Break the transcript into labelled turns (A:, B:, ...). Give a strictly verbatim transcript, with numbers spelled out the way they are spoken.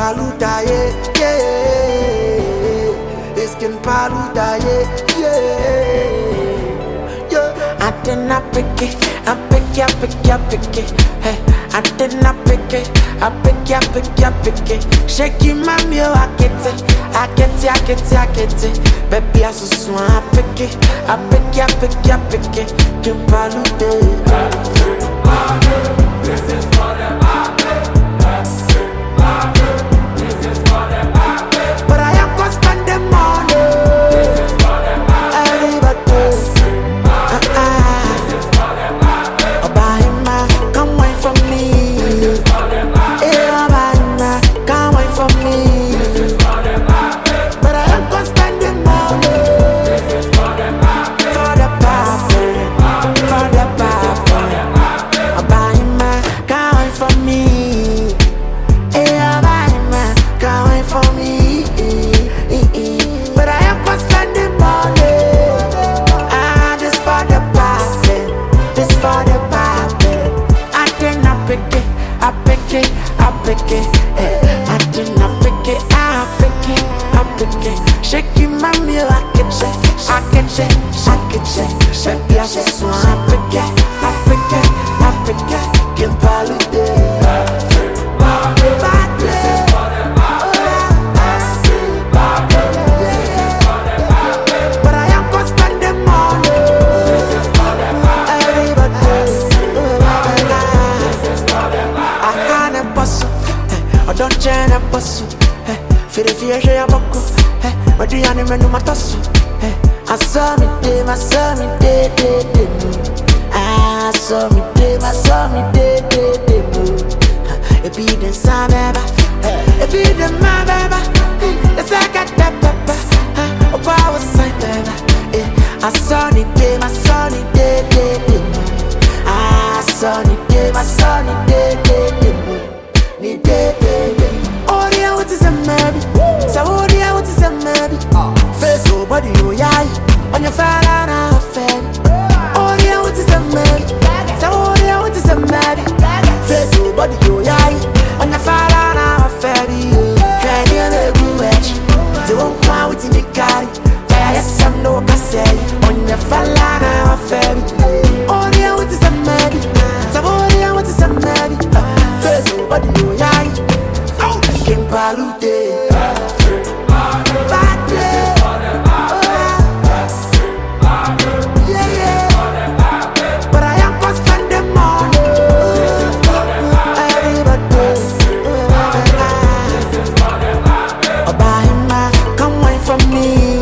A: Paluta, yeah, yeah. It's King Paluta, yeah, yeah, yeah. I did not pick it, I pick it, I pick it, I pick it. Hey, I did not pick it, I pick it, I pick it, I pick it. Shaky mommy, oh, I get it, I get it, I get it, I get it. Baby, I so swan, I pick it, I pick it, I pick it, I pick it. King Paluta.
B: This is for the Bible. This is for the Bible.
A: But I am gonna spend the money.
B: This is for the Bible.
A: Everybody. Uh-uh.
B: This is for the Bible.
A: Oh, Bahima, come wait for me.
B: This is for the Bible.
A: Yeah, Bahima, come wait for me.
B: This is for the Bible.
A: But I am gonna spend the money.
B: This is for the Bible.
A: For the Bible. For the Bible. Oh, Bahima, come wait for me. Yeah, Bahima, come wait for me. But I am gonna spend the money. Ah, this for the Bible. This for the Bible. I did not pick it. I pick it. I pick it. Eh, I did not pick it. I pick it. I pick it. Shaking my meal, I can check. I can check. I can check. Baby, I just want I pick it. I pick it. I pick it. King Paluta.
B: This is for the Bible. This is for the Bible.
A: But I am gonna spend the money.
B: This is for the Bible.
A: Everybody.
B: This is for the Bible.
A: I can't bustle. I don't change a bustle. Feel the fear, I walk. But the animal no matter. I saw me day, I saw me day, day, day. I saw me day, I saw me day, day, day. It be the sun, baby. It be the man, baby. It's like a tap, baby. Oh, power sign, baby. I saw me day, I saw me day, day, day. I saw me day, I saw me day, day, day. Ni day, day, day. Oh, yeah, what is a maybe? So, oh, yeah, what is a maybe? Face oh, body, oh, yeah. On your fire, and I'm fan. Oh, yeah, what is a maybe? So, oh, yeah, what is a maybe? Face oh, body, oh, yeah. On your fire, and I'm fan. Can't you make me wet? They won't come out with me, carry. Yes, I'm no say. On your fire, and I'm fan. Oh, yeah, what is a maybe? So, oh, yeah, what is a maybe? Face oh, body, oh, yeah. King Paluta. Come wait for me.